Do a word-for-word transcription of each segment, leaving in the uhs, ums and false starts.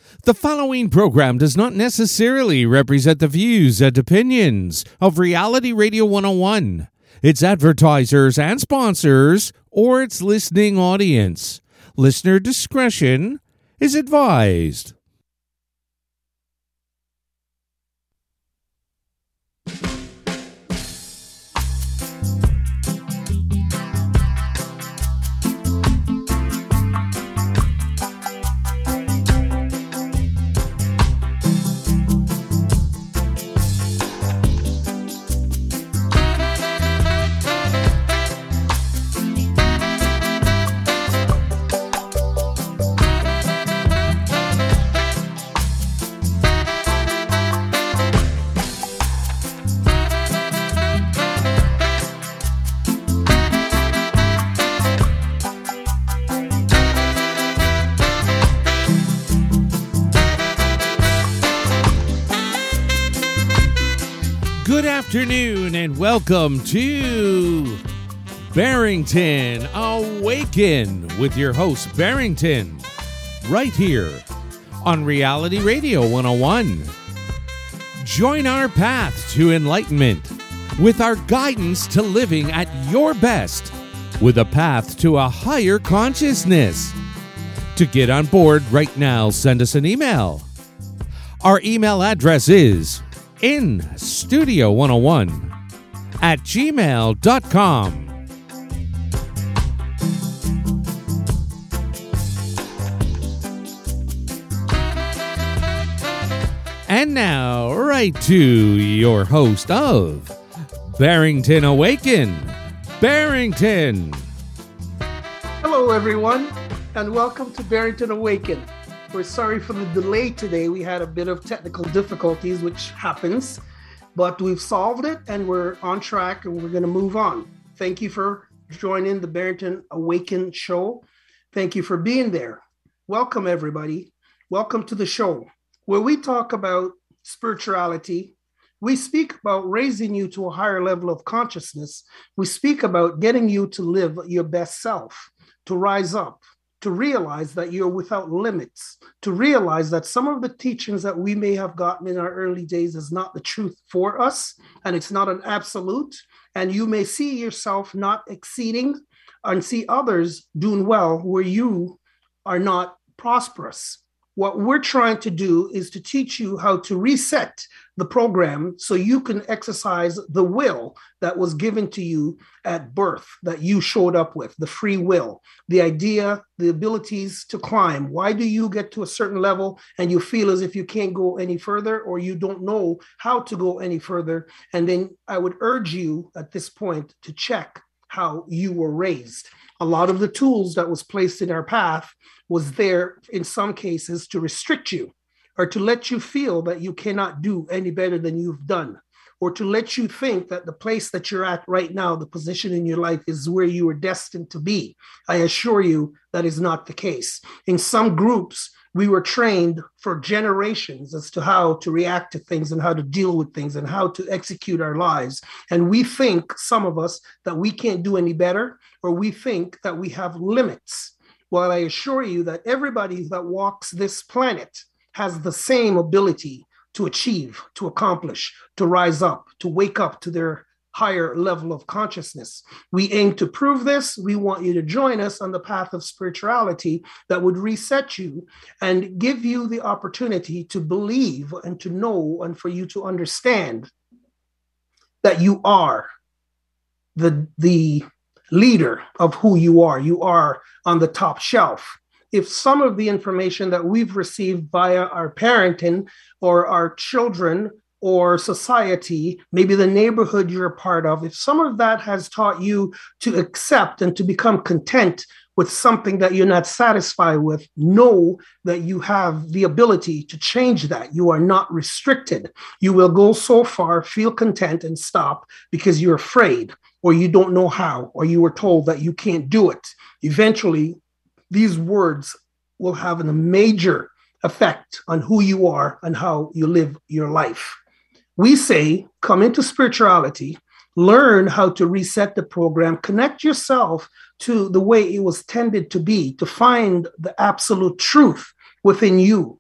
The following program does not necessarily represent the views and opinions of Reality Radio one oh one, its advertisers and sponsors, or its listening audience. Listener discretion is advised. Good afternoon and welcome to Barrington Awaken with your host Barrington, right here on Reality Radio one oh one. Join our path to enlightenment with our guidance to living at your best with a path to a higher consciousness. To get on board right now, send us an email. Our email address is in studio one oh one at gmail dot com. And now, right to your host of Barrington Awaken, Barrington. Hello, everyone, and welcome to Barrington Awaken. We're sorry for the delay today. We had a bit of technical difficulties, which happens, but we've solved it and we're on track and we're going to move on. Thank you for joining the Barrington Awaken show. Thank you for being there. Welcome, everybody. Welcome to the show where we talk about spirituality. We speak about raising you to a higher level of consciousness. We speak about getting you to live your best self, to rise up, to realize that you're without limits, to realize that some of the teachings that we may have gotten in our early days is not the truth for us, and it's not an absolute, and you may see yourself not exceeding and see others doing well where you are not prosperous. What we're trying to do is to teach you how to reset the program so you can exercise the will that was given to you at birth, that you showed up with, the free will, the idea, the abilities to climb. Why do you get to a certain level and you feel as if you can't go any further or you don't know how to go any further? And then I would urge you at this point to check how you were raised. A lot of the tools that was placed in our path was there in some cases to restrict you or to let you feel that you cannot do any better than you've done, or to let you think that the place that you're at right now, the position in your life is where you were destined to be. I assure you that is not the case. In some groups, we were trained for generations as to how to react to things and how to deal with things and how to execute our lives. And we think, some of us, that we can't do any better, or we think that we have limits. Well, I assure you that everybody that walks this planet has the same ability to achieve, to accomplish, to rise up, to wake up to their higher level of consciousness. We aim to prove this. We want you to join us on the path of spirituality that would reset you and give you the opportunity to believe and to know and for you to understand that you are the, the leader of who you are. You are on the top shelf. If some of the information that we've received via our parenting or our children or society, maybe the neighborhood you're a part of, if some of that has taught you to accept and to become content with something that you're not satisfied with, know that you have the ability to change that. You are not restricted. You will go so far, feel content, and stop because you're afraid, or you don't know how, or you were told that you can't do it. Eventually, these words will have a major effect on who you are and how you live your life. We say, come into spirituality, learn how to reset the program, connect yourself to the way it was tended to be, to find the absolute truth within you,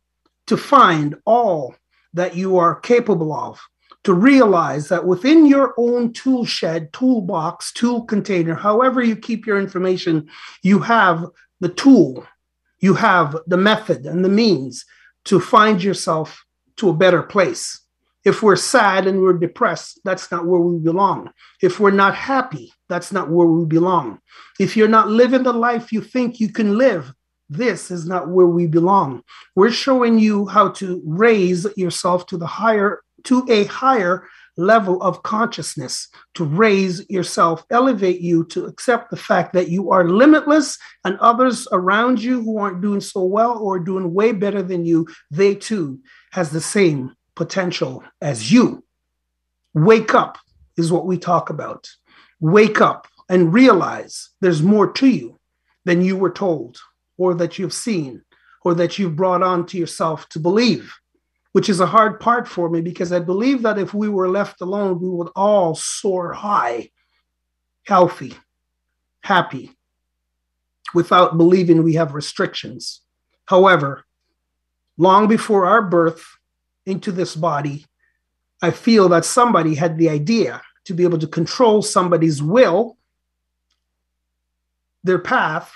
to find all that you are capable of, to realize that within your own tool shed, toolbox, tool container, however you keep your information, you have the tool, you have the method and the means to find yourself to a better place. If we're sad and we're depressed, that's not where we belong. If we're not happy, that's not where we belong. If you're not living the life you think you can live, this is not where we belong. We're showing you how to raise yourself to the higher, to a higher level of consciousness, to raise yourself, elevate you, to accept the fact that you are limitless, and others around you who aren't doing so well or doing way better than you, they too has the same potential as you. Wake up is what we talk about. Wake up and realize there's more to you than you were told, or that you've seen, or that you've brought on to yourself to believe, which is a hard part for me, because I believe that if we were left alone, we would all soar high, healthy, happy, without believing we have restrictions. However, long before our birth into this body, I feel that somebody had the idea to be able to control somebody's will, their path,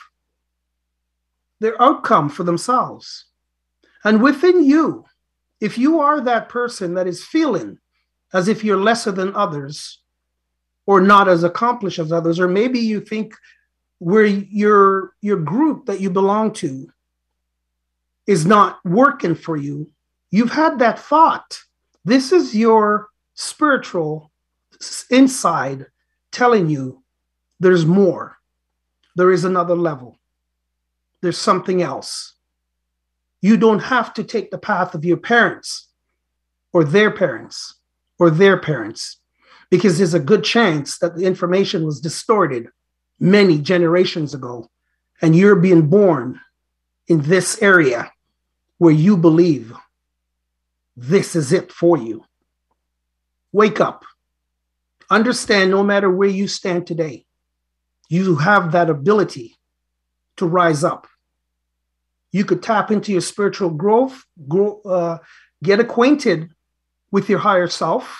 their outcome for themselves. And within you, if you are that person that is feeling as if you're lesser than others, or not as accomplished as others, or maybe you think where your, your group that you belong to is not working for you, you've had that thought. This is your spiritual inside telling you there's more. There is another level. There's something else. You don't have to take the path of your parents or their parents or their parents, because there's a good chance that the information was distorted many generations ago, and you're being born in this area where you believe this is it for you. Wake up. Understand, no matter where you stand today, you have that ability to rise up. You could tap into your spiritual growth, grow, uh, get acquainted with your higher self,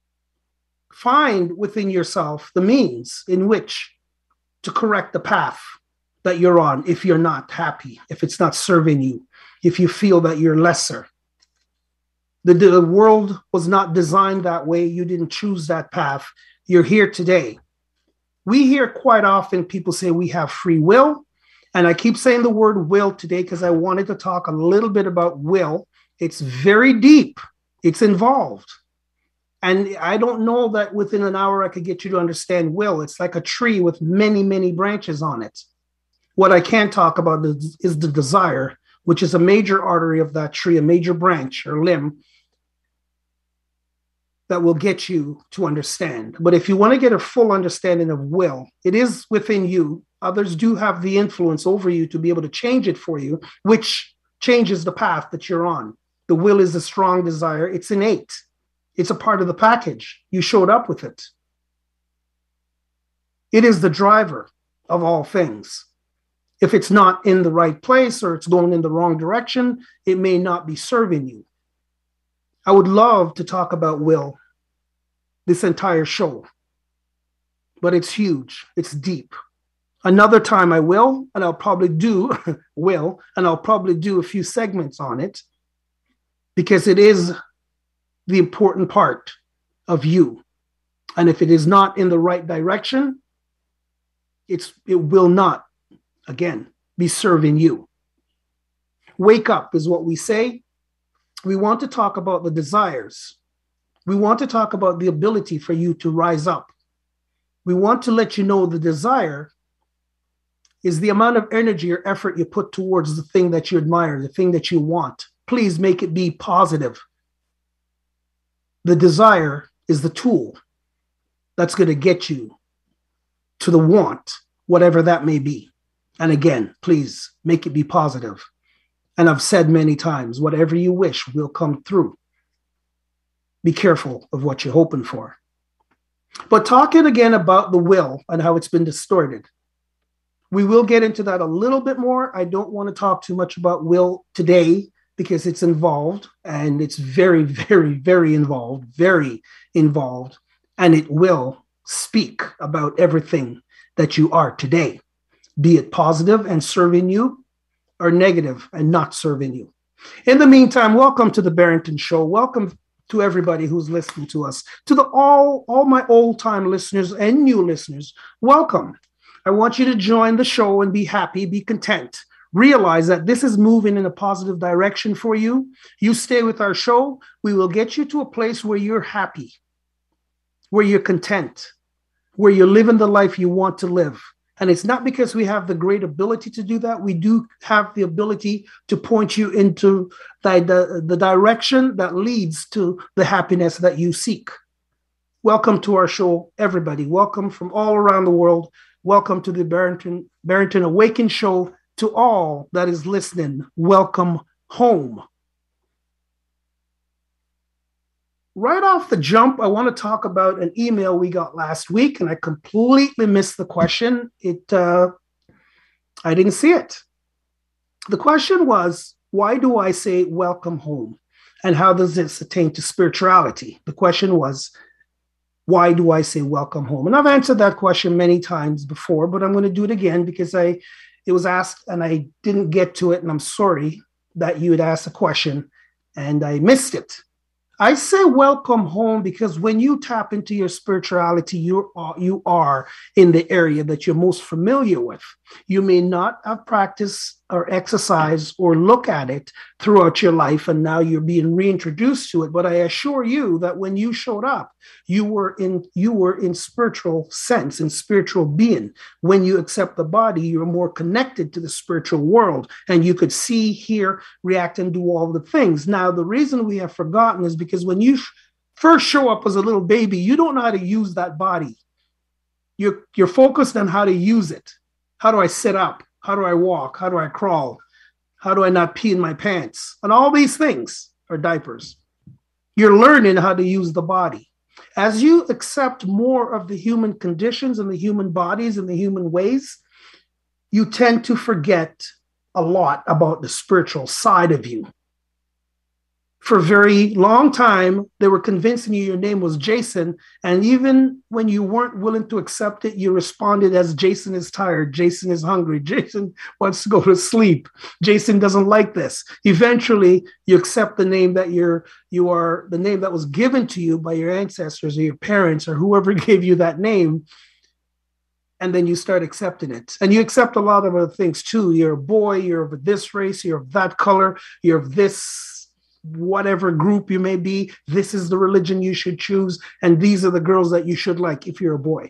find within yourself the means in which to correct the path that you're on if you're not happy, if it's not serving you, if you feel that you're lesser. The, the world was not designed that way. You didn't choose that path. You're here today. We hear quite often people say we have free will. And I keep saying the word will today because I wanted to talk a little bit about will. It's very deep. It's involved. And I don't know that within an hour I could get you to understand will. It's like a tree with many, many branches on it. What I can talk about is, is the desire, which is a major artery of that tree, a major branch or limb that will get you to understand. But if you want to get a full understanding of will, it is within you. Others do have the influence over you to be able to change it for you, which changes the path that you're on. The will is a strong desire. It's innate. It's a part of the package. You showed up with it. It is the driver of all things. If it's not in the right place or it's going in the wrong direction, it may not be serving you. I would love to talk about will this entire show, but it's huge. It's deep. Another time I will, and I'll probably do, will, and I'll probably do a few segments on it, because it is the important part of you. And if it is not in the right direction, it's it will not, again, be serving you. Wake up is what we say. We want to talk about the desires. We want to talk about the ability for you to rise up. We want to let you know the desire is the amount of energy or effort you put towards the thing that you admire, the thing that you want. Please make it be positive. The desire is the tool that's going to get you to the want, whatever that may be. And again, please make it be positive. And I've said many times, whatever you wish will come through. Be careful of what you're hoping for. But talking again about the will and how it's been distorted, we will get into that a little bit more. I don't want to talk too much about will today because it's involved, and it's very, very, very involved, very involved, and it will speak about everything that you are today, be it positive and serving you, or negative and not serving you. In the meantime, welcome to the Barrington Show. Welcome to everybody who's listening to us. To the all, all my old-time listeners and new listeners, welcome. I want you to join the show and be happy, be content. Realize that this is moving in a positive direction for you. You stay with our show, we will get you to a place where you're happy, where you're content, where you're living the life you want to live. And it's not because we have the great ability to do that. We do have the ability to point you into the, the, the direction that leads to the happiness that you seek. Welcome to our show, everybody. Welcome from all around the world. Welcome to the Barrington, Barrington Awaken Show. To all that is listening, welcome home. Right off the jump, I want to talk about an email we got last week, and I completely missed the question. It, uh, I didn't see it. The question was, why do I say welcome home? And how does this attain to spirituality? The question was, why do I say welcome home? And I've answered that question many times before, but I'm going to do it again because I it was asked and I didn't get to it, and I'm sorry that you had asked a question and I missed it. I say welcome home because when you tap into your spirituality, you are, you are in the area that you're most familiar with. You may not have practiced or exercised or look at it throughout your life, and now you're being reintroduced to it. But I assure you that when you showed up, you were in you were in spiritual sense, in spiritual being. When you accept the body, you're more connected to the spiritual world, and you could see, hear, react, and do all the things. Now, the reason we have forgotten is because when you first show up as a little baby, you don't know how to use that body. You're, you're focused on how to use it. How do I sit up? How do I walk? How do I crawl? How do I not pee in my pants? And all these things are diapers. You're learning how to use the body. As you accept more of the human conditions and the human bodies and the human ways, you tend to forget a lot about the spiritual side of you. For a very long time, they were convincing you your name was Jason. And even when you weren't willing to accept it, you responded as Jason is tired. Jason is hungry. Jason wants to go to sleep. Jason doesn't like this. Eventually, you accept the name that you're, you are, the name that was given to you by your ancestors or your parents or whoever gave you that name. And then you start accepting it. And you accept a lot of other things too. You're a boy, you're of this race, you're of that color, you're of this whatever group you may be, this is the religion you should choose, and these are the girls that you should like if you're a boy.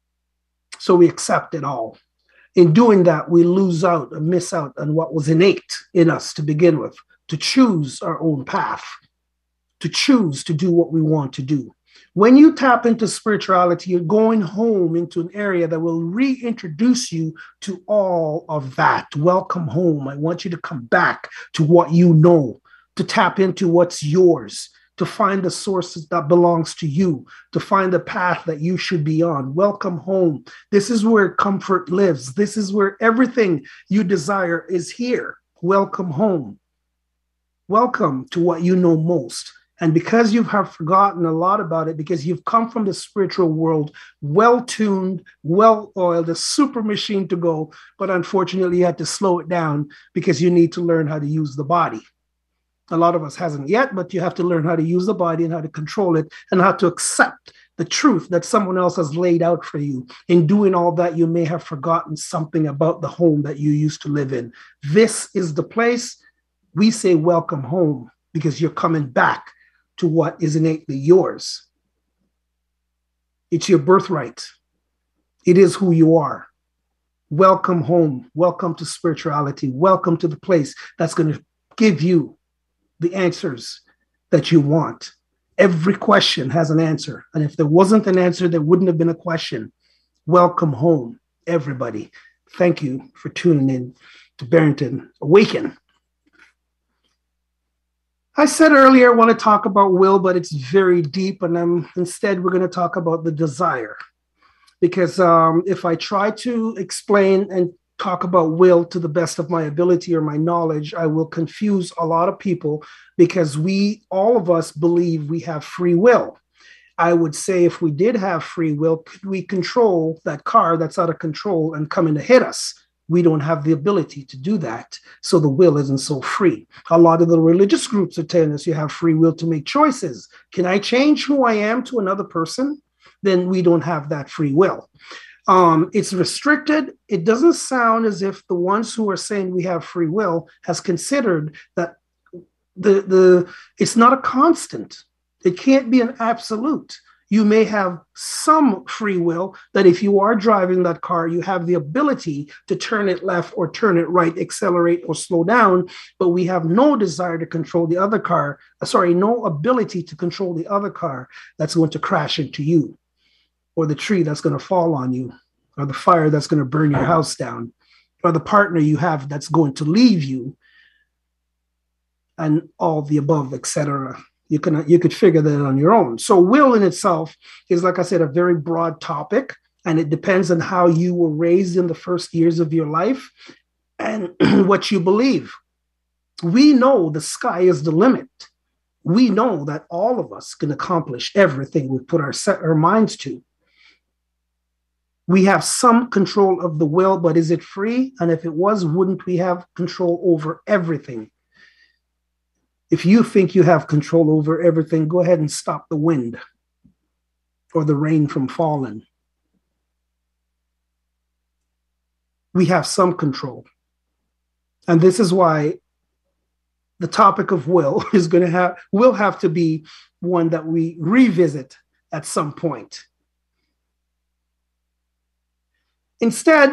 So we accept it all. In doing that, we lose out and miss out on what was innate in us to begin with, to choose our own path, to choose to do what we want to do. When you tap into spirituality, you're going home into an area that will reintroduce you to all of that. Welcome home. I want you to come back to what you know, to tap into what's yours, to find the sources that belongs to you, to find the path that you should be on. Welcome home. This is where comfort lives. This is where everything you desire is here. Welcome home. Welcome to what you know most. And because you have forgotten a lot about it, because you've come from the spiritual world, well-tuned, well-oiled, a super machine to go, but unfortunately you had to slow it down because you need to learn how to use the body. A lot of us hasn't yet, but you have to learn how to use the body and how to control it and how to accept the truth that someone else has laid out for you. In doing all that, you may have forgotten something about the home that you used to live in. This is the place we say welcome home because you're coming back to what is innately yours. It's your birthright. It is who you are. Welcome home. Welcome to spirituality. Welcome to the place that's going to give you the answers that you want. Every question has an answer. And if there wasn't an answer, there wouldn't have been a question. Welcome home, everybody. Thank you for tuning in to Barrington Awaken. I said earlier, I want to talk about will, but it's very deep. And I'm, instead, we're going to talk about the desire. Because um, if I try to explain and talk about will to the best of my ability or my knowledge, I will confuse a lot of people because we, all of us, believe we have free will. I would say if we did have free will, could we control that car that's out of control and coming to hit us? We don't have the ability to do that. So the will isn't so free. A lot of the religious groups are telling us you have free will to make choices. Can I change who I am to another person? Then we don't have that free will. Um, it's restricted. It doesn't sound as if the ones who are saying we have free will has considered that the, the it's not a constant. It can't be an absolute. You may have some free will that if you are driving that car, you have the ability to turn it left or turn it right, accelerate or slow down, but we have no desire to control the other car, sorry, no ability to control the other car that's going to crash into you, or the tree that's going to fall on you, or the fire that's going to burn your house down, or the partner you have that's going to leave you, and all the above, et cetera. You can you could figure that on your own. So will in itself is, like I said, a very broad topic, and it depends on how you were raised in the first years of your life and what you believe. We know the sky is the limit. We know that all of us can accomplish everything we put our set our minds to. We have some control of the will, but is it free? And if it was, wouldn't we have control over everything? If you think you have control over everything, go ahead and stop the wind or the rain from falling. We have some control. And this is why the topic of will is going to have, will have to be one that we revisit at some point. Instead,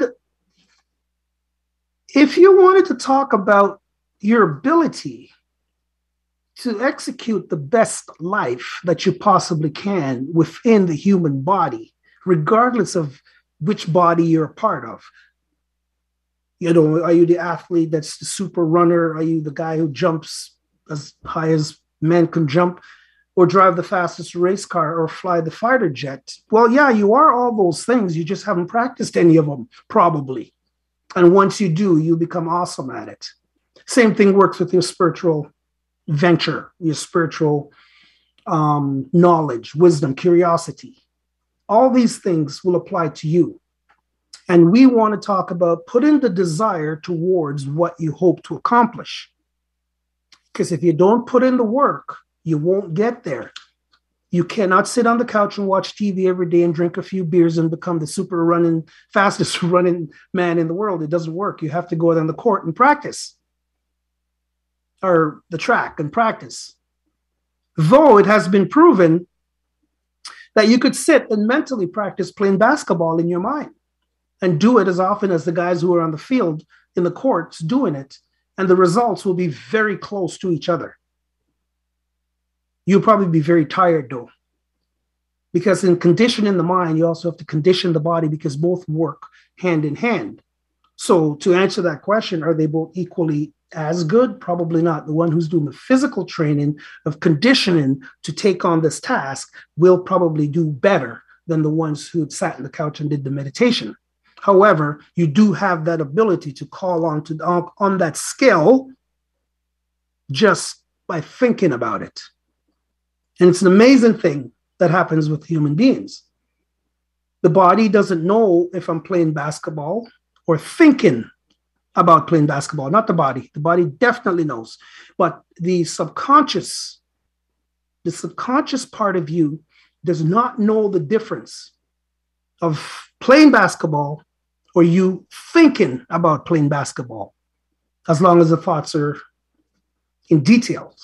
if you wanted to talk about your ability to execute the best life that you possibly can within the human body, regardless of which body you're a part of. You know, are you the athlete that's the super runner? Are you the guy who jumps as high as men can jump, or drive the fastest race car, or fly the fighter jet? Well, yeah, you are all those things. You just haven't practiced any of them, probably. And once you do, you become awesome at it. Same thing works with your spiritual venture, your spiritual um, knowledge, wisdom, curiosity. All these things will apply to you. And we want to talk about putting the desire towards what you hope to accomplish. Because if you don't put in the work, you won't get there. You cannot sit on the couch and watch T V every day and drink a few beers and become the super running, fastest running man in the world. It doesn't work. You have to go out on the court and practice. Or the track and practice. Though it has been proven that you could sit and mentally practice playing basketball in your mind and do it as often as the guys who are on the field in the courts doing it, and the results will be very close to each other. You'll probably be very tired though, because in conditioning the mind, you also have to condition the body, because both work hand in hand. So to answer that question, are they both equally as good? Probably not. The one who's doing the physical training of conditioning to take on this task will probably do better than the ones who sat in the couch and did the meditation. However, you do have that ability to call on to on, on that skill just by thinking about it. And it's an amazing thing that happens with human beings. The body doesn't know if I'm playing basketball or thinking about playing basketball, not the body. The body definitely knows. But the subconscious, the subconscious part of you does not know the difference of playing basketball or you thinking about playing basketball, as long as the thoughts are in details.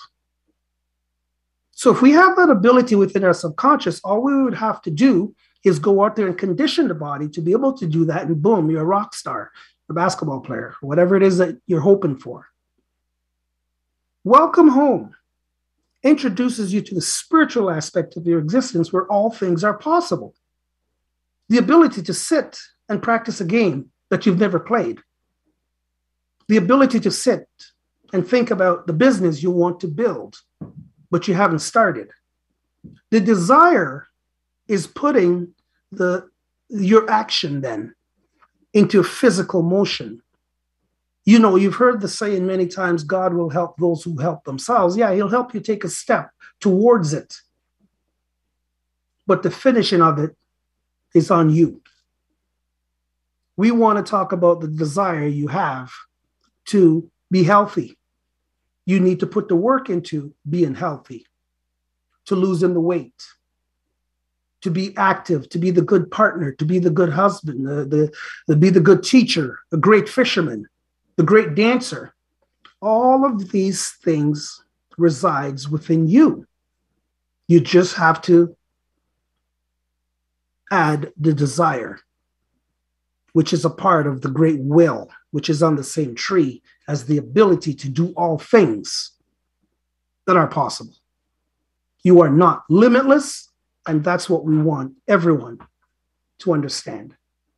So if we have that ability within our subconscious, all we would have to do is go out there and condition the body to be able to do that, and boom, you're a rock star, a basketball player, whatever it is that you're hoping for. Welcome Home introduces you to the spiritual aspect of your existence, where all things are possible. The ability to sit and practice a game that you've never played. The ability to sit and think about the business you want to build, but you haven't started. The desire is putting the your action then. into physical motion. You know, you've heard the saying many times, God will help those who help themselves. Yeah, he'll help you take a step towards it. But the finishing of it is on you. We want to talk about the desire you have to be healthy. You need to put the work into being healthy, to losing the weight, to be active, to be the good partner, to be the good husband, the, the, to be the good teacher, a great fisherman, the great dancer. All of these things resides within you. You just have to add the desire, which is a part of the great will, which is on the same tree as the ability to do all things that are possible. You are not limitless, and that's what we want everyone to understand.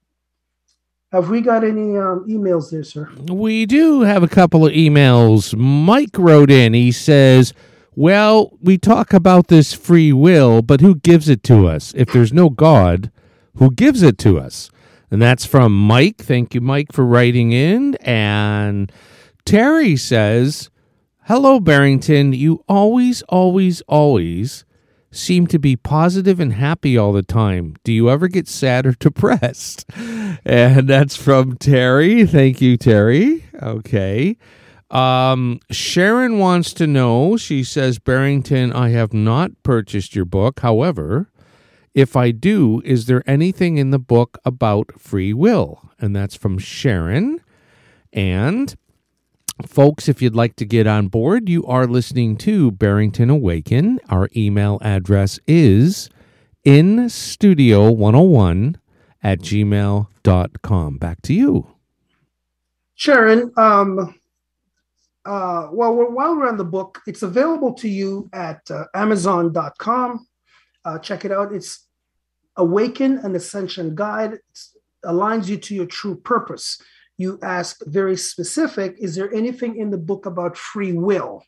Have we got any um, emails there, sir? We do have a couple of emails. Mike wrote in. He says, well, we talk about this free will, but who gives it to us? If there's no God, who gives it to us? And that's from Mike. Thank you, Mike, for writing in. And Terry says, hello, Barrington. You always, always, always seem to be positive and happy all the time. Do you ever get sad or depressed? And that's from Terry. Thank you, Terry. Okay. Um, Sharon wants to know, she says, Barrington, I have not purchased your book. However, if I do, is there anything in the book about free will? And that's from Sharon. And folks, if you'd like to get on board, you are listening to Barrington Awaken. Our email address is in studio one oh one at gmail dot com. Back to you. Sharon, um, uh, well, while we're on the book, it's available to you at uh, amazon dot com. Uh, check it out. It's Awaken an Ascension Guide. It aligns you to your true purpose. You asked very specific, is there anything in the book about free will?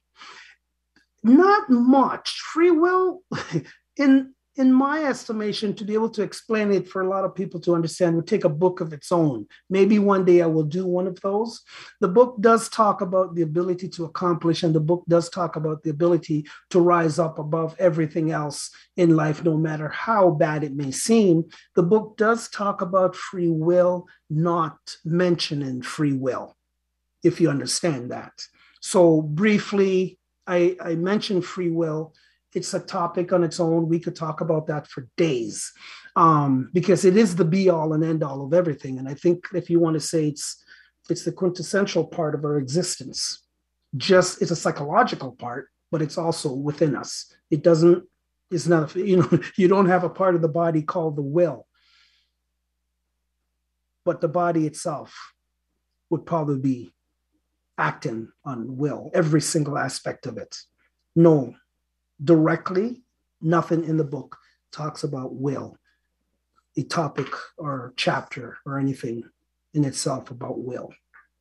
Not much. Free will, in, in my estimation, to be able to explain it for a lot of people to understand, would take a book of its own. Maybe one day I will do one of those. The book does talk about the ability to accomplish, and the book does talk about the ability to rise up above everything else in life, no matter how bad it may seem. The book does talk about free will, not mentioning free will, if you understand that. So briefly, I, I mentioned free will. It's a topic on its own. We could talk about that for days um, because it is the be all and end all of everything. And I think if you want to say it's it's the quintessential part of our existence, just it's a psychological part, but it's also within us. It doesn't, it's not, you know, you don't have a part of the body called the will, but the body itself would probably be acting on will, every single aspect of it. No. Directly, nothing in the book talks about will, a topic or chapter or anything in itself about will.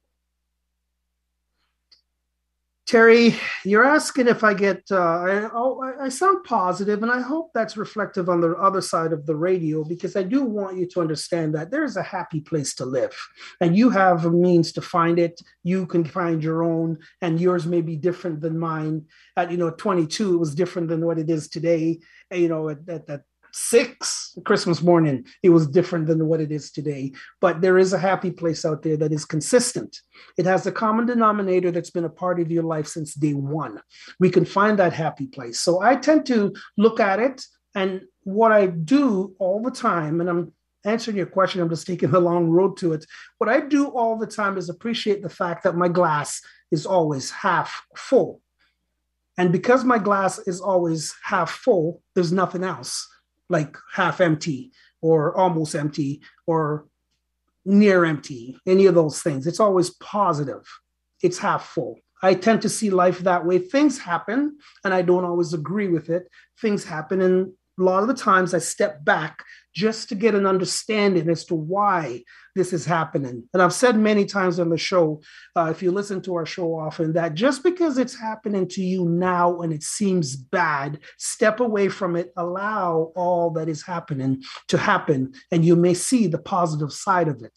Terry, you're asking if I get, uh, I, I sound positive, and I hope that's reflective on the other side of the radio, because I do want you to understand that there's a happy place to live, and you have a means to find it. You can find your own, and yours may be different than mine. At, you know, twenty-two, it was different than what it is today. You know, at, at, at six Christmas morning, it was different than what it is today. But there is a happy place out there that is consistent. It has a common denominator that's been a part of your life since day one. We can find that happy place. So I tend to look at it, and what I do all the time, and I'm answering your question, I'm just taking the long road to it. What I do all the time is appreciate the fact that my glass is always half full. And because my glass is always half full, there's nothing else like half empty or almost empty or near empty, any of those things. It's always positive. It's half full. I tend to see life that way. Things happen, and I don't always agree with it. Things happen, and a lot of the times I step back just to get an understanding as to why this is happening. And I've said many times on the show, uh, if you listen to our show often, that just because it's happening to you now and it seems bad, step away from it, allow all that is happening to happen, and you may see the positive side of it.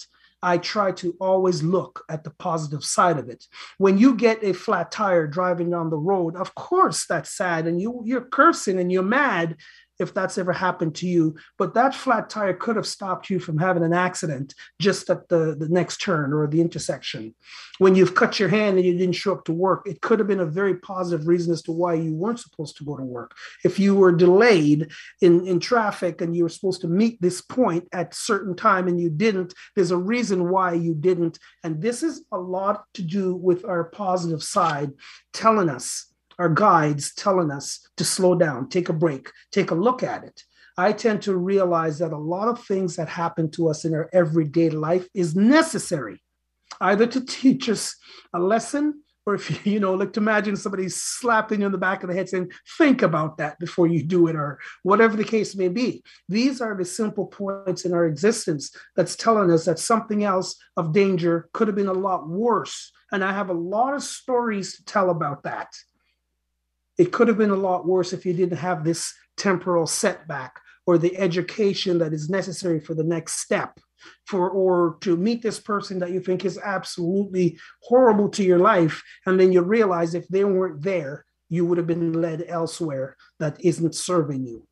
I try to always look at the positive side of it. When you get a flat tire driving down the road, of course that's sad, and you, you're cursing and you're mad if that's ever happened to you. But that flat tire could have stopped you from having an accident just at the, the next turn or the intersection. When you've cut your hand and you didn't show up to work, it could have been a very positive reason as to why you weren't supposed to go to work. If you were delayed in, in traffic and you were supposed to meet this point at a certain time and you didn't, there's a reason why you didn't. And this is a lot to do with our positive side telling us, our guides telling us to slow down, take a break, take a look at it. I tend to realize that a lot of things that happen to us in our everyday life is necessary, either to teach us a lesson, or if you, you know, like to imagine somebody slapping you in the back of the head saying, think about that before you do it, or whatever the case may be. These are the simple points in our existence that's telling us that something else of danger could have been a lot worse. And I have a lot of stories to tell about that. It could have been a lot worse if you didn't have this temporal setback or the education that is necessary for the next step, for or to meet this person that you think is absolutely horrible to your life. And then you realize if they weren't there, you would have been led elsewhere that isn't serving you.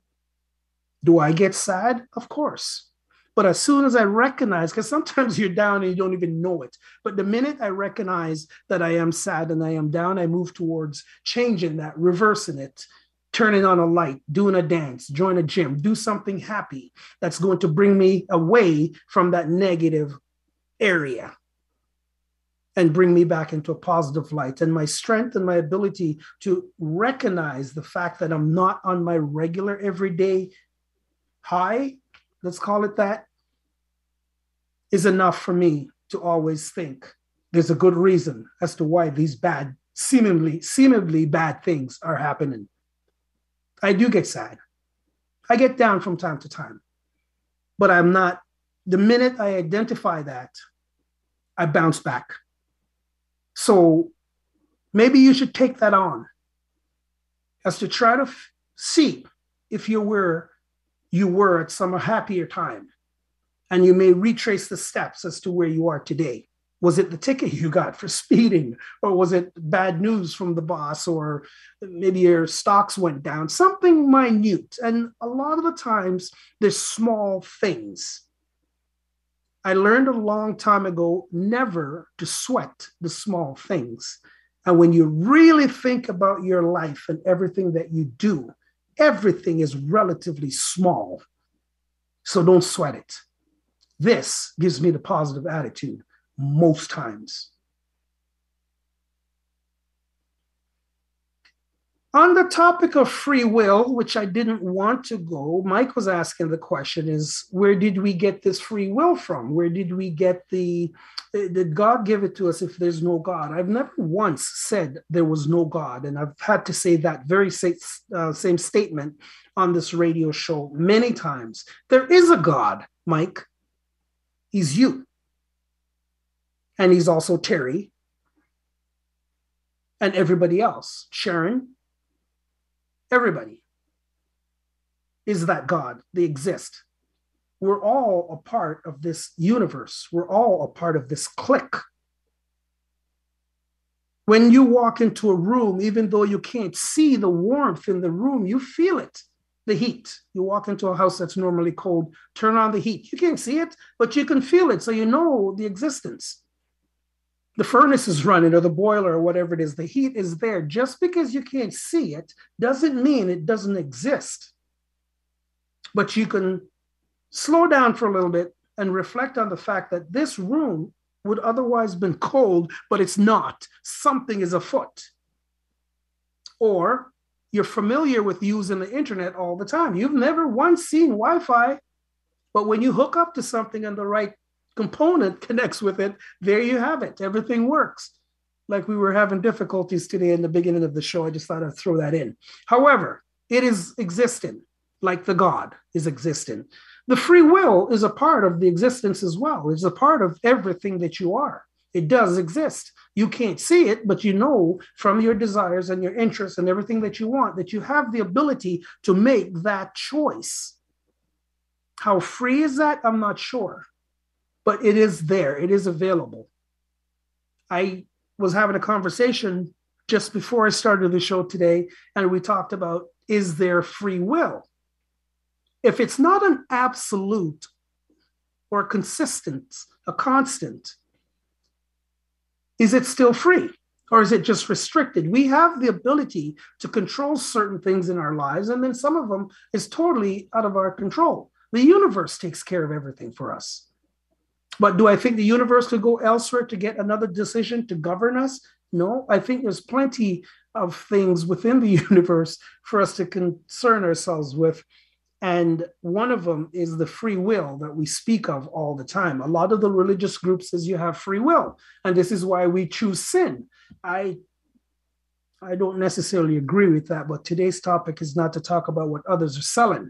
Do I get sad? Of course. But as soon as I recognize, because sometimes you're down and you don't even know it, but the minute I recognize that I am sad and I am down, I move towards changing that, reversing it, turning on a light, doing a dance, join a gym, do something happy that's going to bring me away from that negative area and bring me back into a positive light. And my strength and my ability to recognize the fact that I'm not on my regular everyday high, let's call it that, is enough for me to always think there's a good reason as to why these bad, seemingly, seemingly bad things are happening. I do get sad. I get down from time to time, but I'm not, the minute I identify that, I bounce back. So maybe you should take that on as to try to f- see if you were you were at some happier time, and you may retrace the steps as to where you are today. Was it the ticket you got for speeding, or was it bad news from the boss, or maybe your stocks went down, something minute? And a lot of the times there's small things. I learned a long time ago never to sweat the small things. And when you really think about your life and everything that you do, everything is relatively small, so don't sweat it. This gives me the positive attitude most times. On the topic of free will, which I didn't want to go, Mike was asking the question is, where did we get this free will from? Where did we get the, did God give it to us if there's no God? I've never once said there was no God. And I've had to say that very same, uh, same statement on this radio show many times. There is a God, Mike. He's you. And he's also Terry and everybody else, Sharon. Everybody is that God. They exist. We're all a part of this universe. We're all a part of this clique. When you walk into a room, even though you can't see the warmth in the room, you feel it, the heat. You walk into a house that's normally cold, turn on the heat. You can't see it, but you can feel it, so you know the existence. The furnace is running, or the boiler, or whatever it is, the heat is there. Just because you can't see it doesn't mean it doesn't exist. But you can slow down for a little bit and reflect on the fact that this room would otherwise have been cold, but it's not. Something is afoot. Or you're familiar with using the internet all the time. You've never once seen Wi-Fi, but when you hook up to something and the right component connects with it, there you have it. Everything works. Like we were having difficulties today in the beginning of the show. I just thought I'd throw that in. However, it is existing, like the God is existing. The free will is a part of the existence as well. It's a part of everything that you are. It does exist. You can't see it, but you know from your desires and your interests and everything that you want that you have the ability to make that choice. How free is that? I'm not sure. but it is there. It is available. I was having a conversation just before I started the show today, and we talked about, is there free will? If it's not an absolute or consistent, a constant, is it still free? Or is it just restricted? We have the ability to control certain things in our lives, and then some of them is totally out of our control. The universe takes care of everything for us. But do I think the universe could go elsewhere to get another decision to govern us? No, I think there's plenty of things within the universe for us to concern ourselves with. And one of them is the free will that we speak of all the time. A lot of the religious groups says you have free will, and this is why we choose sin. I, I don't necessarily agree with that, but today's topic is not to talk about what others are selling.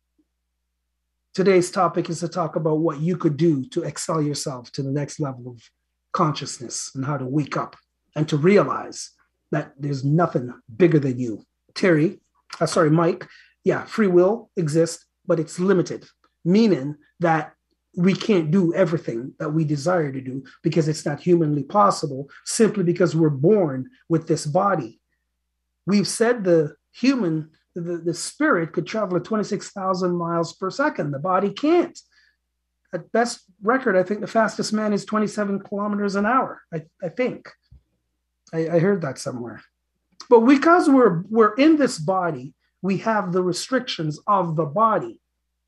Today's topic is to talk about what you could do to excel yourself to the next level of consciousness and how to wake up and to realize that there's nothing bigger than you. Terry, uh, sorry, Mike, yeah, free will exists, but it's limited, meaning that we can't do everything that we desire to do because it's not humanly possible, simply because we're born with this body. We've said the human, the, the spirit could travel at twenty-six thousand miles per second. The body can't. At best record, I think the fastest man is twenty-seven kilometers an hour, I, I think. I, I heard that somewhere. But because we're we're in this body, we have the restrictions of the body.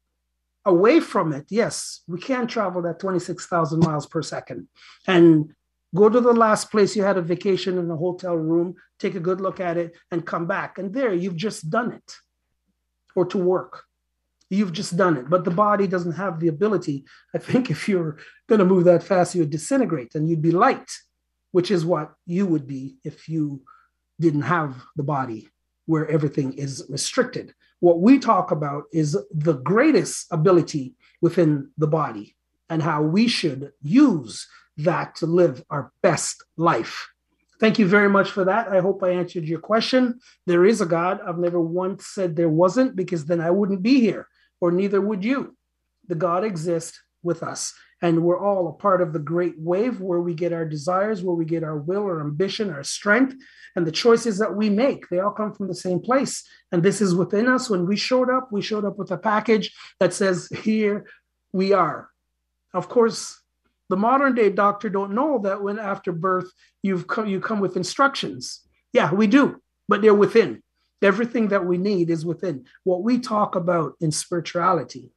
Away from it, yes, we can travel at twenty-six thousand miles per second and go to the last place you had a vacation in a hotel room, take a good look at it, and come back. And there, you've just done it. Or to work. You've just done it. But the body doesn't have the ability. I think if you're going to move that fast, you would disintegrate and you'd be light, which is what you would be if you didn't have the body where everything is restricted. What we talk about is the greatest ability within the body and how we should use that to live our best life. Thank you very much for that. I hope I answered your question. There is a God. I've never once said there wasn't, because then I wouldn't be here, or neither would you. The God exists with us, and we're all a part of the great wave where we get our desires, where we get our will, our ambition, our strength, and the choices that we make. They all come from the same place. And this is within us. When we showed up, we showed up with a package that says, here we are. Of course, the modern day doctor don't know that when after birth, you've come, you come with instructions. Yeah, we do, but they're within. Everything that we need is within. What we talk about in spirituality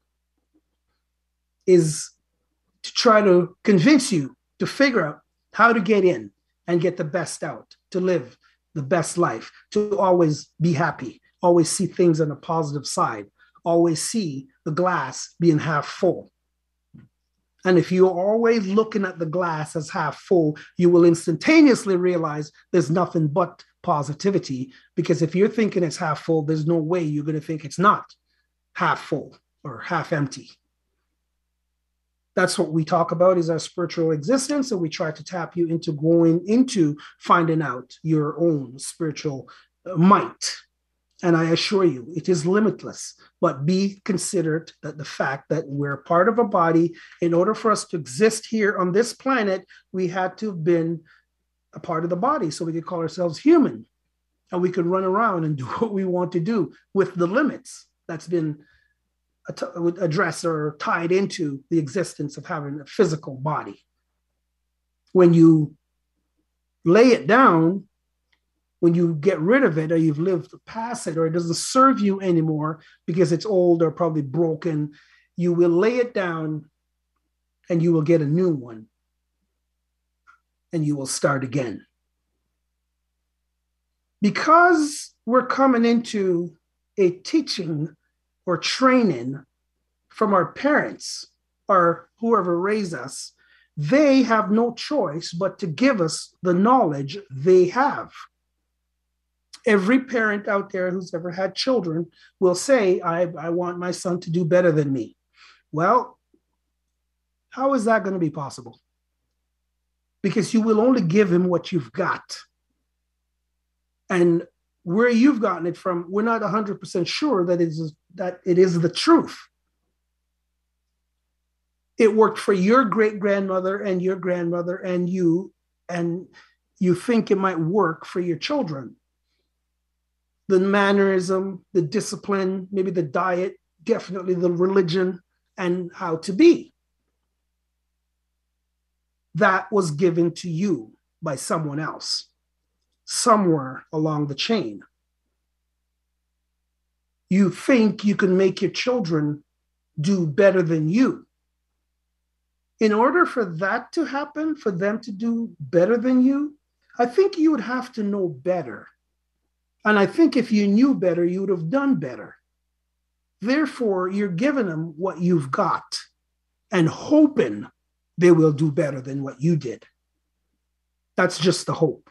is to try to convince you to figure out how to get in and get the best out, to live the best life, to always be happy, always see things on the positive side, always see the glass being half full. And if you're always looking at the glass as half full, you will instantaneously realize there's nothing but positivity, because if you're thinking it's half full, there's no way you're going to think it's not half full or half empty. That's what we talk about, is our spiritual existence. And we try to tap you into going into finding out your own spiritual might. And I assure you, it is limitless, but be considerate that the fact that we're part of a body. In order for us to exist here on this planet, we had to have been a part of the body, so we could call ourselves human, and we could run around and do what we want to do with the limits that's been addressed or tied into the existence of having a physical body. When you lay it down, when you get rid of it, or you've lived past it, or it doesn't serve you anymore because it's old or probably broken, you will lay it down and you will get a new one, and you will start again. Because we're coming into a teaching or training from our parents or whoever raised us, they have no choice but to give us the knowledge they have. Every parent out there who's ever had children will say, I, I want my son to do better than me. Well, how is that going to be possible? Because you will only give him what you've got. And where you've gotten it from, we're not one hundred percent sure that it is, that it is the truth. It worked for your great-grandmother and your grandmother and you, and you think it might work for your children. The mannerism, the discipline, maybe the diet, definitely the religion, and how to be. That was given to you by someone else, somewhere along the chain. You think you can make your children do better than you. In order for that to happen, for them to do better than you, I think you would have to know better. And I think if you knew better, you would have done better. Therefore, you're giving them what you've got and hoping they will do better than what you did. That's just the hope.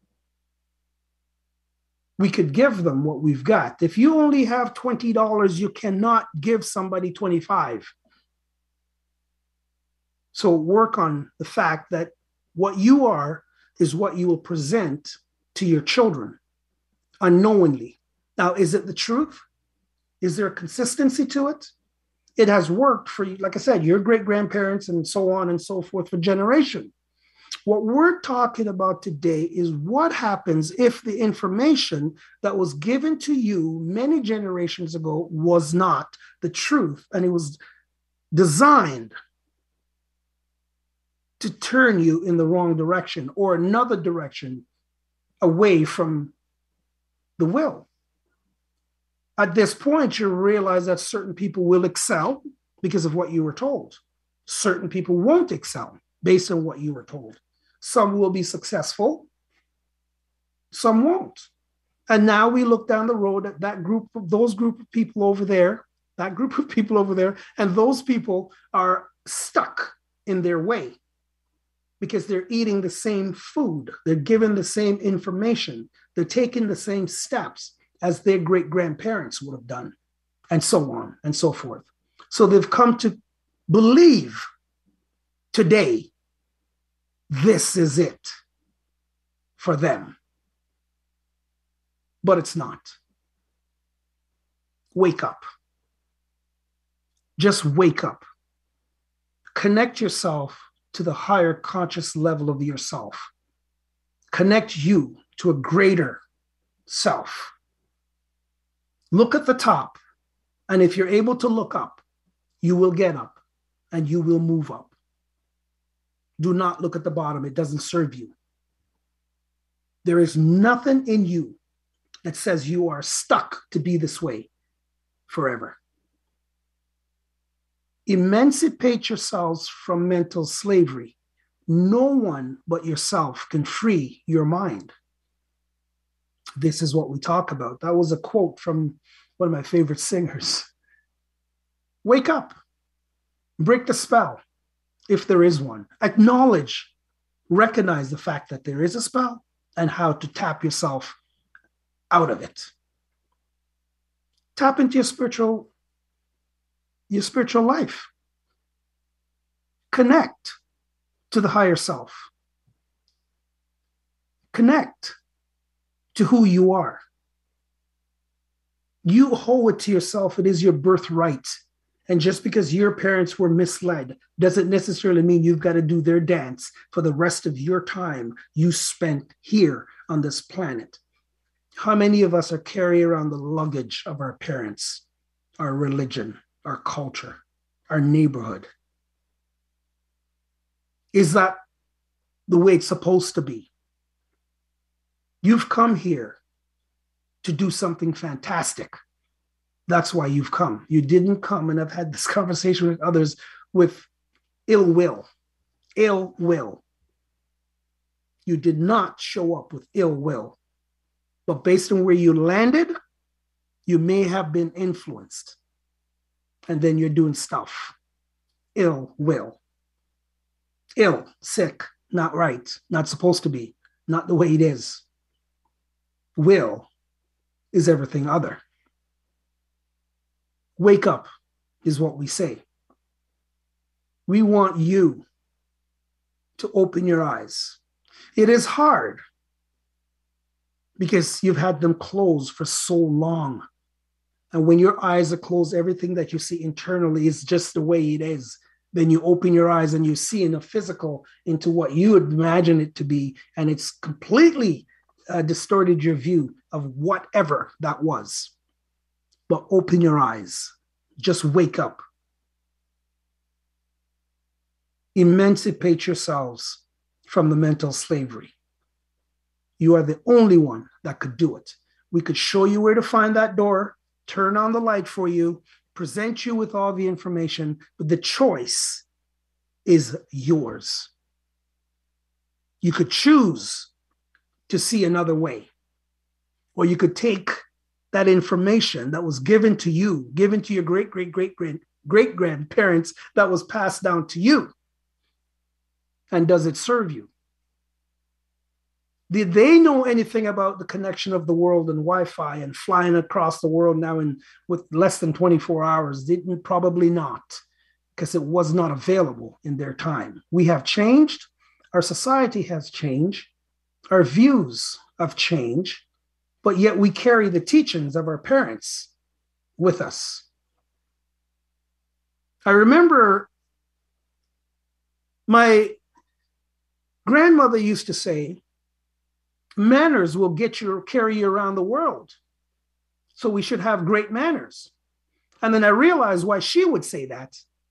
We could give them what we've got. If you only have twenty dollars, you cannot give somebody twenty-five dollars. So work on the fact that what you are is what you will present to your children unknowingly. Now, is it the truth? Is there a consistency to it? It has worked for, like I said, your great-grandparents and so on and so forth for generations. What we're talking about today is what happens if the information that was given to you many generations ago was not the truth, and it was designed to turn you in the wrong direction or another direction away from the will. At this point, you realize that certain people will excel because of what you were told. Certain people won't excel based on what you were told. Some will be successful, some won't. And now we look down the road at that group of those group of people over there, that group of people over there, and those people are stuck in their way because they're eating the same food, they're given the same information, they're taking the same steps as their great-grandparents would have done, and so on and so forth. So they've come to believe today this is it for them. But it's not. Wake up. Just wake up. Connect yourself to the higher conscious level of yourself. Connect you to a greater self. Look at the top, and if you're able to look up, you will get up and you will move up. Do not look at the bottom. It doesn't serve you. There is nothing in you that says you are stuck to be this way forever. Emancipate yourselves from mental slavery. No one but yourself can free your mind. This is what we talk about. That was a quote from one of my favorite singers. Wake up. Break the spell, if there is one. Acknowledge, recognize the fact that there is a spell and how to tap yourself out of it. Tap into your spiritual, your spiritual life. Connect to the higher self. Connect to who you are. You owe it to yourself. It is your birthright. And just because your parents were misled doesn't necessarily mean you've got to do their dance for the rest of your time you spent here on this planet. How many of us are carrying around the luggage of our parents, our religion, our culture, our neighborhood? Is that the way it's supposed to be? You've come here to do something fantastic. That's why you've come. You didn't come, and I've had this conversation with others, with ill will. Ill will. You did not show up with ill will. But based on where you landed, you may have been influenced. And then you're doing stuff. Ill will. Ill, sick, not right, not supposed to be, not the way it is. Will is everything other. Wake up is what we say. We want you to open your eyes. It is hard because you've had them closed for so long. And when your eyes are closed, everything that you see internally is just the way it is. Then you open your eyes and you see in the physical into what you would imagine it to be. And it's completely uh, distorted your view of whatever that was. But open your eyes. Just wake up. Emancipate yourselves from the mental slavery. You are the only one that could do it. We could show you where to find that door, turn on the light for you, present you with all the information, but the choice is yours. You could choose to see another way, or you could take that information that was given to you, given to your great, great, great, great, great grandparents, that was passed down to you. And does it serve you? Did they know anything about the connection of the world and Wi-Fi and flying across the world now in with less than twenty-four hours? Didn't probably not, because it was not available in their time. We have changed. Our society has changed. Our views have changed, but yet we carry the teachings of our parents with us. I remember my grandmother used to say, manners will get you, carry you around the world. So we should have great manners. And then I realized why she would say that.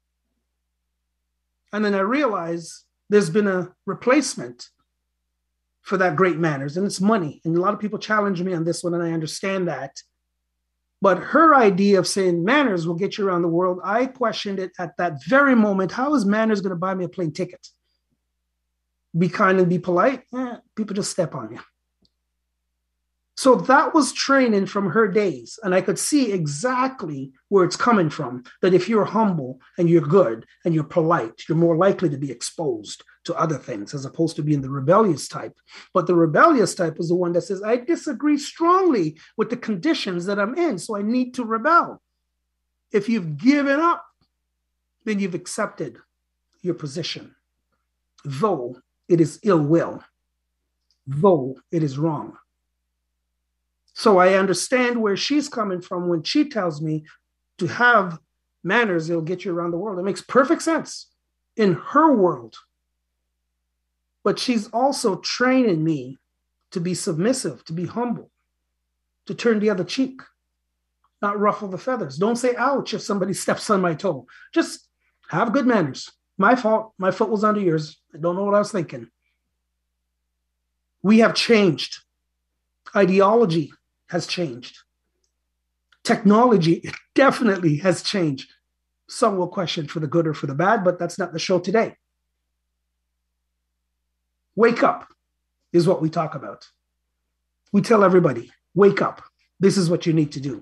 And then I realized there's been a replacement for that great manners, and it's money. And a lot of people challenge me on this one, and I understand that. But her idea of saying manners will get you around the world, I questioned it at that very moment. How is manners going to buy me a plane ticket? Be kind and be polite? Eh, people just step on you. So that was training from her days. And I could see exactly where it's coming from, that if you're humble and you're good and you're polite, you're more likely to be exposed to other things as opposed to being the rebellious type. But the rebellious type is the one that says, I disagree strongly with the conditions that I'm in, so I need to rebel. If you've given up, then you've accepted your position, though it is ill will, though it is wrong. So I understand where she's coming from when she tells me to have manners, it'll get you around the world. It makes perfect sense in her world. But she's also training me to be submissive, to be humble, to turn the other cheek, not ruffle the feathers. Don't say ouch if somebody steps on my toe. Just have good manners. My fault. My foot was under yours. I don't know what I was thinking. We have changed. Ideology has changed. Technology definitely has changed. Some will question for the good or for the bad, but that's not the show today. Wake up is what we talk about. We tell everybody, wake up. This is what you need to do.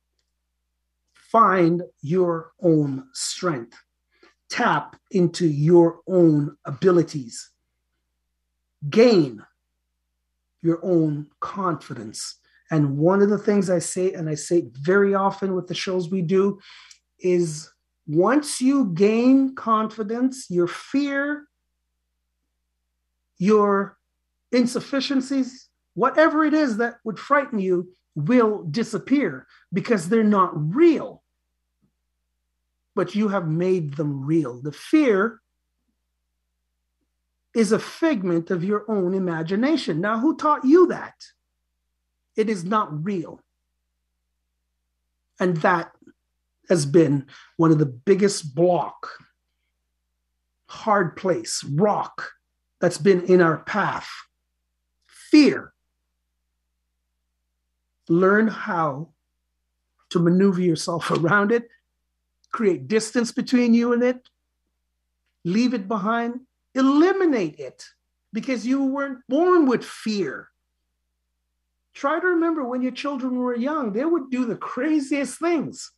Find your own strength. Tap into your own abilities. Gain your own confidence. And one of the things I say, and I say it very often with the shows we do, is once you gain confidence, your fear, your insufficiencies, whatever it is that would frighten you will disappear because they're not real. But you have made them real. The fear is a figment of your own imagination. Now, who taught you that? It is not real. And that has been one of the biggest block, hard place, rock that's been in our path. Fear. Learn how to maneuver yourself around it, create distance between you and it, leave it behind, eliminate it, because you weren't born with fear. Try to remember when your children were young, they would do the craziest things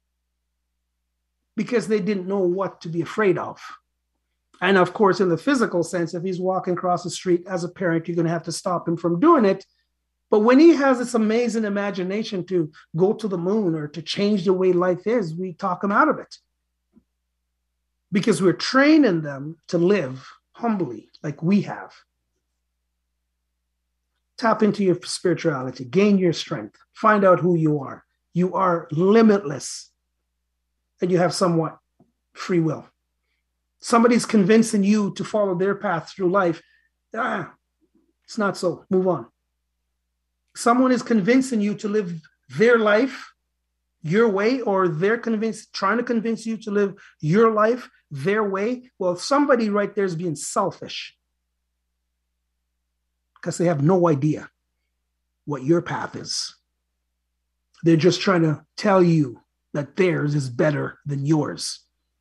because they didn't know what to be afraid of. And of course, in the physical sense, if he's walking across the street as a parent, you're going to have to stop him from doing it. But when he has this amazing imagination to go to the moon or to change the way life is, we talk him out of it. Because we're training them to live humbly like we have. Tap into your spirituality, gain your strength, find out who you are. You are limitless, and you have somewhat free will. Somebody's convincing you to follow their path through life. Ah, it's not so. Move on. Someone is convincing you to live their life your way, or they're convinced, trying to convince you to live your life their way. Well, somebody right there is being selfish because they have no idea what your path is. They're just trying to tell you that theirs is better than yours.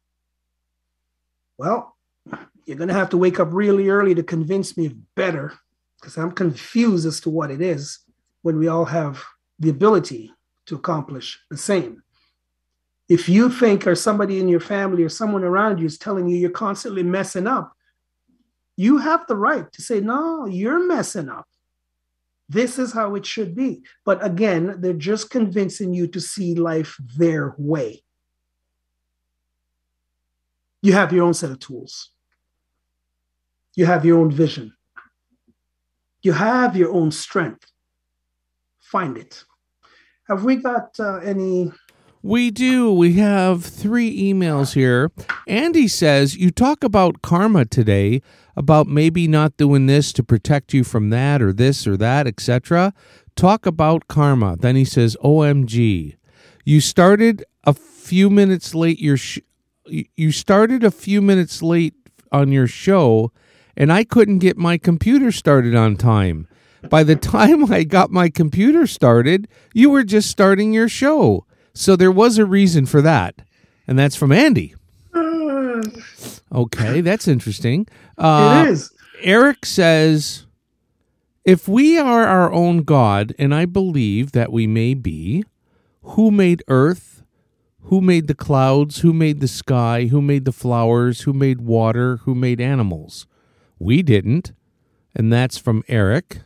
Well, you're going to have to wake up really early to convince me of better, because I'm confused as to what it is when we all have the ability to accomplish the same. If you think, or somebody in your family or someone around you is telling you you're constantly messing up, you have the right to say, no, you're messing up. This is how it should be. But again, they're just convincing you to see life their way. You have your own set of tools. You have your own vision. You have your own strength. Find it. Have we got uh, any? We do. We have three emails here. Andy says, you talk about karma today, about maybe not doing this to protect you from that or this or that, et cetera. Talk about karma. Then he says, O M G. You started a few minutes late. Your sh- you started a few minutes late on your show, and I couldn't get my computer started on time. By the time I got my computer started, you were just starting your show. So there was a reason for that. And that's from Andy. Okay, that's interesting. Uh, it is. Eric says, if we are our own God, and I believe that we may be, who made earth? Who made the clouds? Who made the sky? Who made the flowers? Who made water? Who made animals? We didn't. And that's from Eric.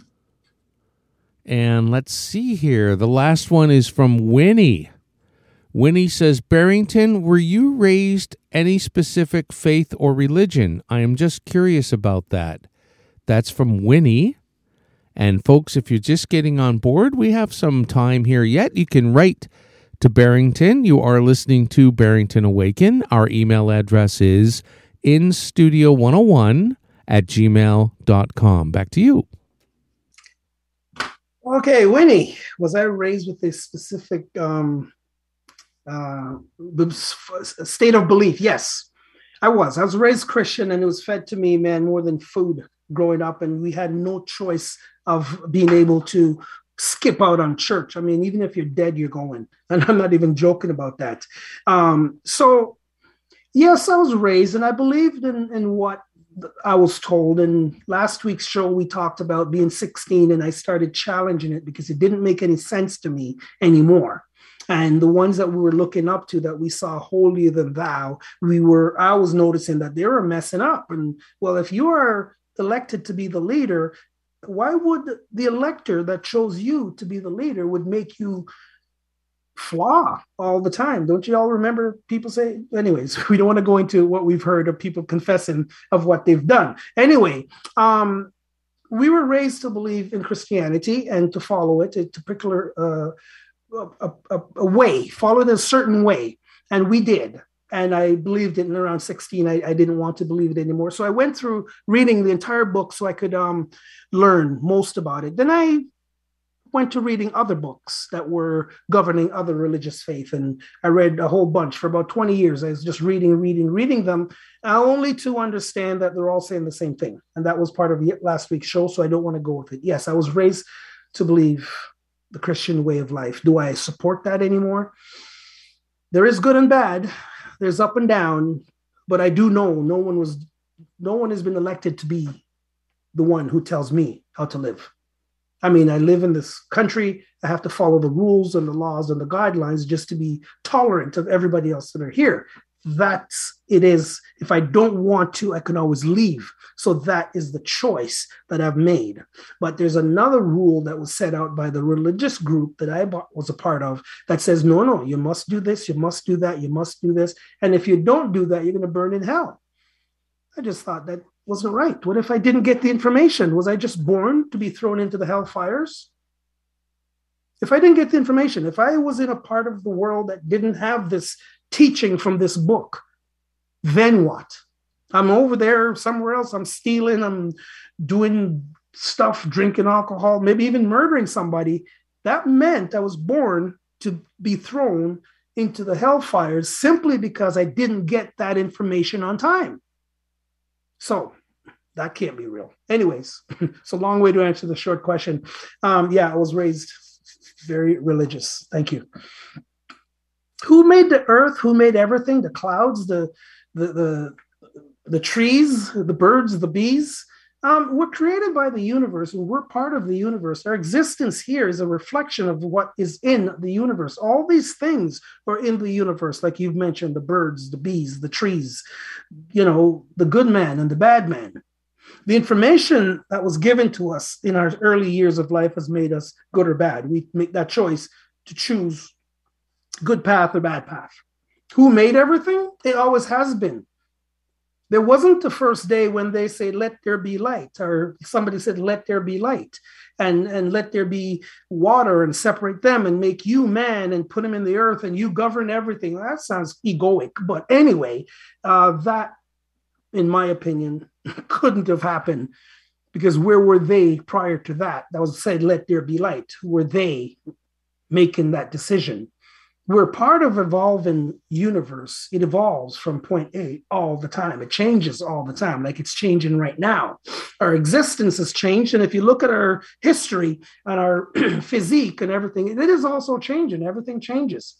And let's see here. The last one is from Winnie. Winnie says, Barrington, were you raised any specific faith or religion? I am just curious about that. That's from Winnie. And folks, if you're just getting on board, we have some time here yet. You can write to Barrington. You are listening to Barrington Awaken. Our email address is in studio one oh one at gmail dot com. Back to you. Okay, Winnie, was I raised with a specific um, uh, state of belief? Yes, I was. I was raised Christian, and it was fed to me, man, more than food growing up, and we had no choice of being able to skip out on church. I mean, even if you're dead, you're going, and I'm not even joking about that. Um, so, yes, I was raised, and I believed in, in what I was told. In last week's show, we talked about being sixteen, and I started challenging it because it didn't make any sense to me anymore. And the ones that we were looking up to, that we saw holier than thou, we were, I was noticing that they were messing up. And well, if you are elected to be the leader, why would the elector that chose you to be the leader would make you flaw all the time? Don't you all remember people say? Anyways, we don't want to go into what we've heard of people confessing of what they've done. Anyway, um, we were raised to believe in Christianity and to follow it, a particular uh, a, a, a way, follow it a certain way. And we did. And I believed it. And around sixteen, I, I didn't want to believe it anymore. So I went through reading the entire book so I could um, learn most about it. Then I went to reading other books that were governing other religious faith. And I read a whole bunch for about twenty years. I was just reading, reading, reading them, only to understand that they're all saying the same thing. And that was part of last week's show, so I don't want to go with it. Yes, I was raised to believe the Christian way of life. Do I support that anymore? There is good and bad. There's up and down. But I do know no one was, no one has been elected to be the one who tells me how to live. I mean, I live in this country. I have to follow the rules and the laws and the guidelines just to be tolerant of everybody else that are here. That's it is. If I don't want to, I can always leave. So that is the choice that I've made. But there's another rule that was set out by the religious group that I was a part of that says, no, no, you must do this, you must do that, you must do this. And if you don't do that, you're going to burn in hell. I just thought that wasn't right. What if I didn't get the information? Was I just born to be thrown into the hellfires? If I didn't get the information, if I was in a part of the world that didn't have this teaching from this book, then what? I'm over there somewhere else. I'm stealing. I'm doing stuff, drinking alcohol, maybe even murdering somebody. That meant I was born to be thrown into the hellfires simply because I didn't get that information on time. So that can't be real. Anyways, it's a long way to answer the short question. Um, yeah, I was raised very religious. Thank you. Who made the earth? Who made everything? The clouds, the the the, the trees, the birds, the bees. Um, we're created by the universe, and we're part of the universe. Our existence here is a reflection of what is in the universe. All these things are in the universe, like you've mentioned, the birds, the bees, the trees, you know, the good man and the bad man. The information that was given to us in our early years of life has made us good or bad. We make that choice to choose good path or bad path. Who made everything? It always has been. There wasn't the first day when they say, let there be light, or somebody said, let there be light, and, and let there be water and separate them and make you man and put them in the earth and you govern everything. That sounds egoic. But anyway, uh, that, in my opinion, couldn't have happened, because where were they prior to that? That was said, let there be light. Who were they making that decision? We're part of evolving universe. It evolves from point A all the time. It changes all the time, like it's changing right now. Our existence has changed. And if you look at our history and our physique and everything, it is also changing. Everything changes.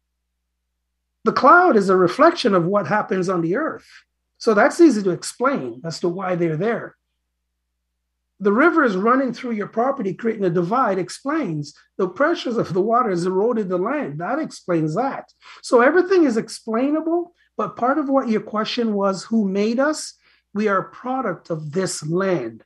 The cloud is a reflection of what happens on the earth. So that's easy to explain as to why they're there. The river is running through your property, creating a divide, explains the pressures of the water has eroded the land. That explains that. So everything is explainable, but part of what your question was, who made us? We are a product of this land.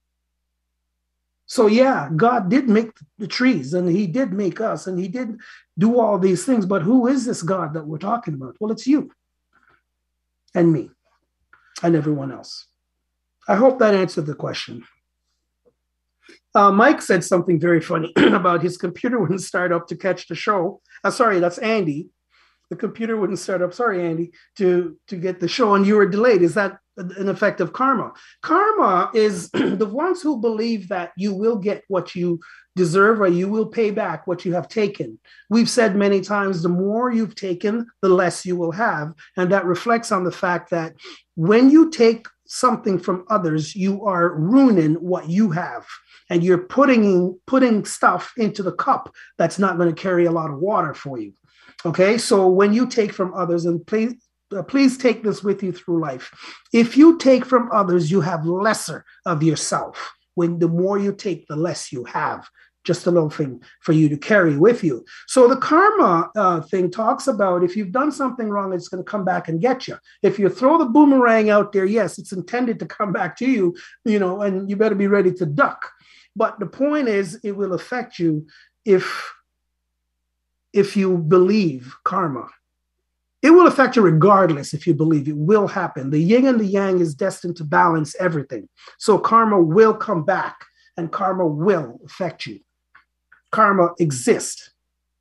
So yeah, God did make the trees, and he did make us, and he did do all these things, but who is this God that we're talking about? Well, it's you and me and everyone else. I hope that answered the question. Uh, Mike said something very funny about his computer wouldn't start up to catch the show. Uh, sorry, that's Andy. The computer wouldn't start up, sorry, Andy, to, to get the show, and you were delayed. Is that an effect of karma? Karma is the ones who believe that you will get what you deserve, or you will pay back what you have taken. We've said many times, the more you've taken, the less you will have. And that reflects on the fact that when you take something from others, you are ruining what you have. And you're putting, putting stuff into the cup that's not going to carry a lot of water for you. Okay, so when you take from others, and please, uh, please take this with you through life. If you take from others, you have lesser of yourself. When the more you take, the less you have. Just a little thing for you to carry with you. So the karma uh, thing talks about if you've done something wrong, it's going to come back and get you. If you throw the boomerang out there, yes, it's intended to come back to you, you know, and you better be ready to duck. But the point is, it will affect you if, if you believe karma. It will affect you regardless if you believe it will happen. The yin and the yang is destined to balance everything. So karma will come back, and karma will affect you. Karma exists.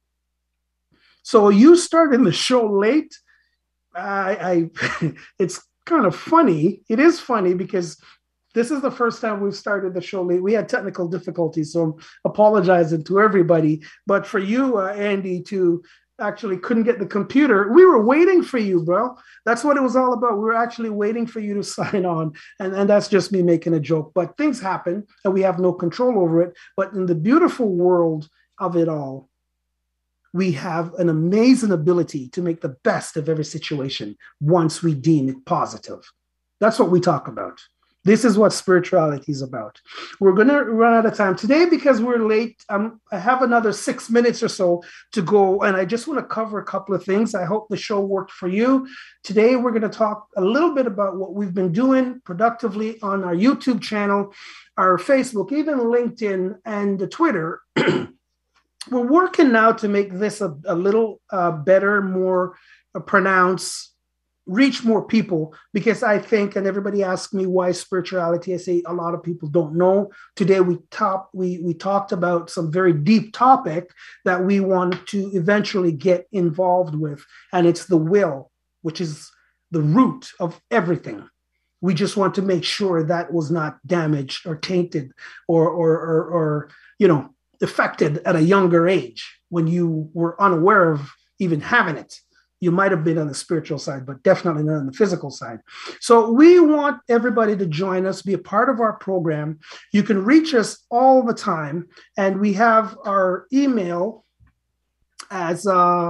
So you started the show late. I, I it's kind of funny. It is funny because this is the first time we've started the show late. We had technical difficulties, so I'm apologizing to everybody. But for you, uh, Andy, to actually couldn't get the computer, we were waiting for you, bro. That's what it was all about. We were actually waiting for you to sign on. And, and that's just me making a joke. But things happen, and we have no control over it. But in the beautiful world of it all, we have an amazing ability to make the best of every situation once we deem it positive. That's what we talk about. This is what spirituality is about. We're going to run out of time today because we're late. Um, I have another six minutes or so to go, and I just want to cover a couple of things. I hope the show worked for you. Today, we're going to talk a little bit about what we've been doing productively on our YouTube channel, our Facebook, even LinkedIn, and the Twitter. We're working now to make this a, a little uh, better, more uh, pronounced, reach more people, because I think, and everybody asks me why spirituality, I say a lot of people don't know. Today we top we we talked about some very deep topic that we want to eventually get involved with, and it's the will, which is the root of everything. We just want to make sure that was not damaged or tainted or, or, or, or you know, affected at a younger age when you were unaware of even having it. You might have been on the spiritual side, but definitely not on the physical side. So we want everybody to join us, be a part of our program. You can reach us all the time. And we have our email as uh,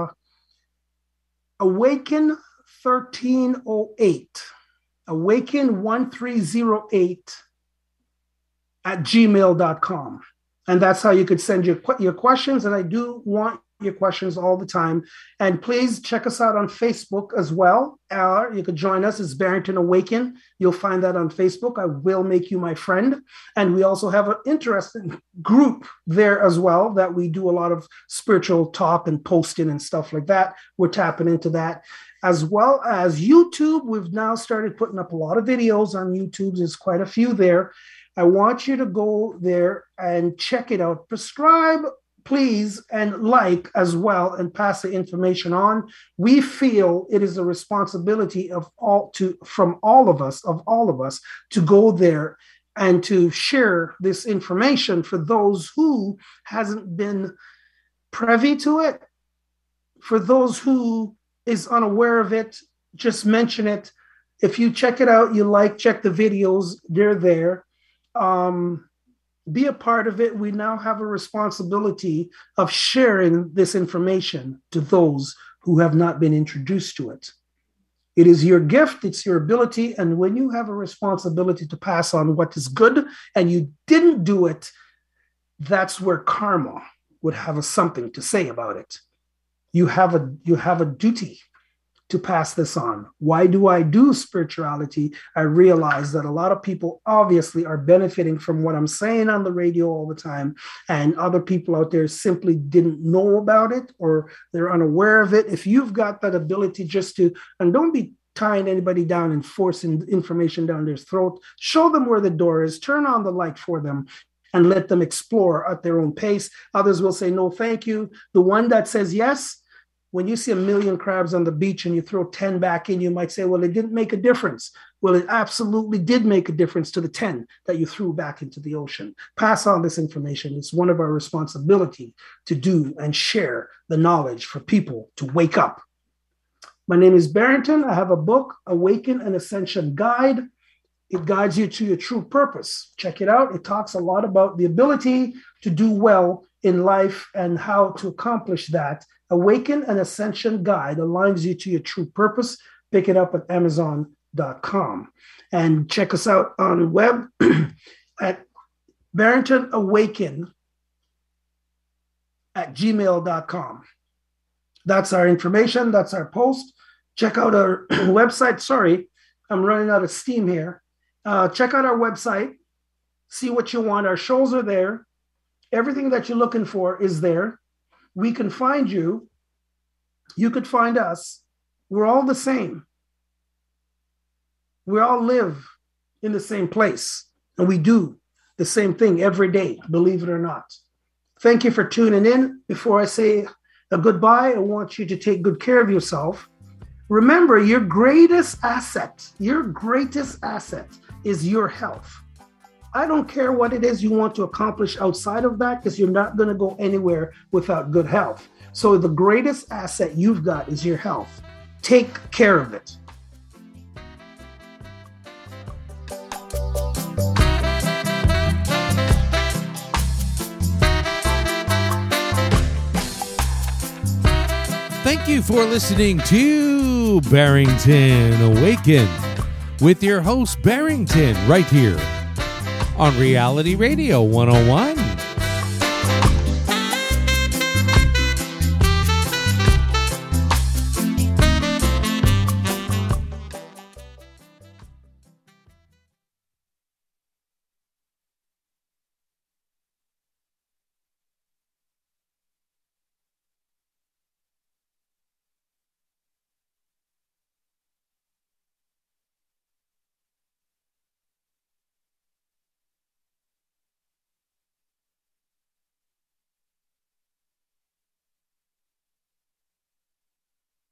awaken thirteen oh eight, awaken one three oh eight at gmail dot com. And that's how you could send your, your questions. And I do want your questions all the time. And please check us out on Facebook as well. Uh, you could join us. It's Barrington Awaken. You'll find that on Facebook. I will make you my friend. And we also have an interesting group there as well that we do a lot of spiritual talk and posting and stuff like that. We're tapping into that. As well as YouTube, we've now started putting up a lot of videos on YouTube. There's quite a few there. I want you to go there and check it out. Prescribe, please, and like as well, and pass the information on. We feel it is a responsibility of all to from all of us, of all of us, to go there and to share this information for those who hasn't been privy to it. For those who is unaware of it, just mention it. If you check it out, you like, check the videos, they're there. Um, be a part of it. We now have a responsibility of sharing this information to those who have not been introduced to it. It is your gift, it's your ability, and when you have a responsibility to pass on what is good and you didn't do it, that's where karma would have a something to say about it. You have a you have a duty to pass this on. Why do I do spirituality? I realize that a lot of people obviously are benefiting from what I'm saying on the radio all the time, and other people out there simply didn't know about it or they're unaware of it. If you've got that ability just to, and don't be tying anybody down and forcing information down their throat, show them where the door is, turn on the light for them, and let them explore at their own pace. Others will say, no, thank you. The one that says yes, when you see a million crabs on the beach and you throw ten back in, you might say, well, it didn't make a difference. Well, it absolutely did make a difference to the ten that you threw back into the ocean. Pass on this information. It's one of our responsibility to do and share the knowledge for people to wake up. My name is Barrington. I have a book, Awaken an Ascension Guide. It guides you to your true purpose. Check it out. It talks a lot about the ability to do well in life and how to accomplish that. Awaken an Ascension Guide aligns you to your true purpose. Pick it up at amazon dot com. And check us out on the web at Barrington Awaken at gmail dot com. That's our information. That's our post. Check out our website. Sorry, I'm running out of steam here. Uh, check out our website. See what you want. Our shows are there. Everything that you're looking for is there. We can find you. You could find us. We're all the same. We all live in the same place, and we do the same thing every day, believe it or not. Thank you for tuning in. Before I say a goodbye, I want you to take good care of yourself. Remember, your greatest asset, your greatest asset is your health. I don't care what it is you want to accomplish outside of that, because you're not going to go anywhere without good health. So the greatest asset you've got is your health. Take care of it. Thank you for listening to Barrington Awaken with your host Barrington right here on Reality Radio one oh one.